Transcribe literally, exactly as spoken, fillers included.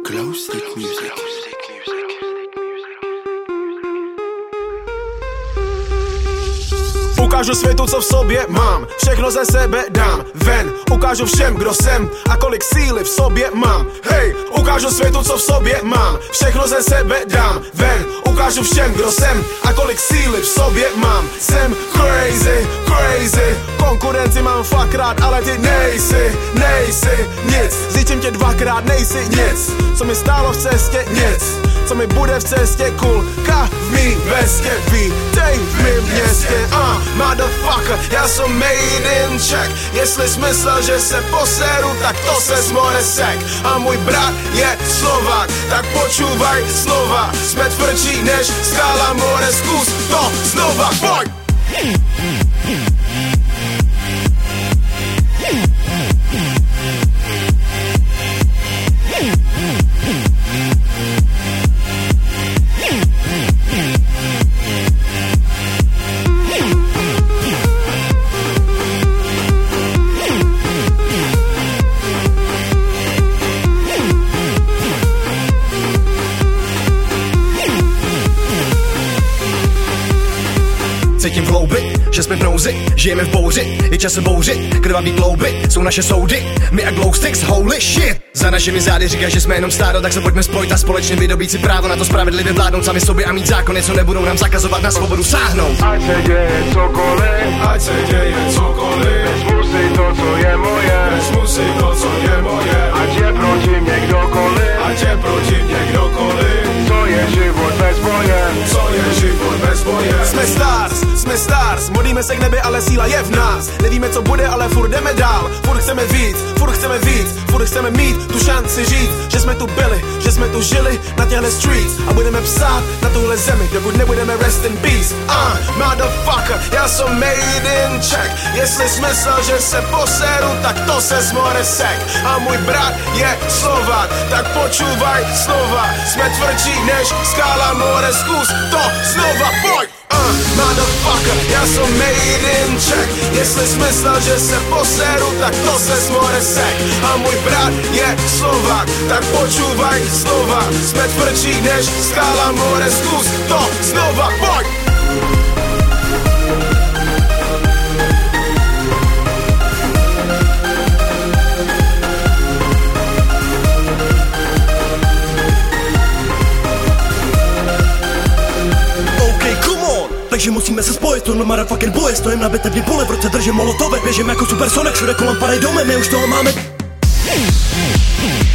Glowstick Music. Ukážu světu, co v sobě mám, všechno ze sebe dám ven. Ukážu všem, kdo jsem a kolik síly v sobě mám. Hej, ukážu světu, co v sobě mám, všechno ze sebe dám ven. Ukážu všem, kdo jsem a kolik síly v sobě mám. Jsem crazy, crazy, konkurenci mám fakt rád, ale ty nejsi, nejsi nic. Zničím tě dvakrát, nejsi nic, co mi stálo v cestě nic, co mi bude v cestě kulka v mý vestě. Vítej v mým městě, uh, motherfucker, já jsem made in Czech. Jestli jsi myslel, že se poseru, tak to se more sek. A můj brat je Slovák, tak počúvaj slova. Jsme tvrdší než skála more, zkus to znova, pojď! Cítím v hloubi, že jsme v nouzi, žijeme v bouři, je čas se bouřit, krvavý klouby, jsou naše soudy, my a Glowsticks, holy shit. Za našimi zády říkáš, že jsme jenom stádo, tak se pojďme spojit a společně vydobít si právo na to spravedlivě vládnout sami sobě a mít zákony, co nebudou nám zakazovat na svobodu sáhnout. Ať se děje cokoliv, ať se děje cokoliv, vezmu si to, co je moje, vezmu si to, co je moje, ať je proti mě kdokoliv, ať je proti mě kdokoliv. co je život bez boje, Co je život bez boje? Jsme stars, jsme stars, modlíme se k nebi, ale síla je v nás. Nevíme, co bude, ale furt jdeme dál. Furt chceme víc, furt chceme víc, furt chceme mít tu šanci říct, že jsme tu byli, že jsme tu žili na těchto streets a budeme psát na tuhle zemi, dokud nebudeme rest in peace. Ah, uh, motherfucker, já jsem made in Czech. Jestli jsi myslel, že se poseru, tak to se more sek. A můj brat je Slovák, tak počúvaj slova. Jsme tvrdší než skála more, zkus to znova, pojď! Uh, motherfucker, já jsem made in Czech. Jestli jsi myslel, že se poseru, tak to se more sek. A můj brat je Slovák, tak počúvaj slova. Jsme tvrdší než skála more, zkus to znova, pojď! Takže musíme se spojit, tohle motherfucking boje. Stojím na bitevní pole, v ruce držím molotové. Běžím jako supersonek, všude kolem padaj domy, my už toho máme.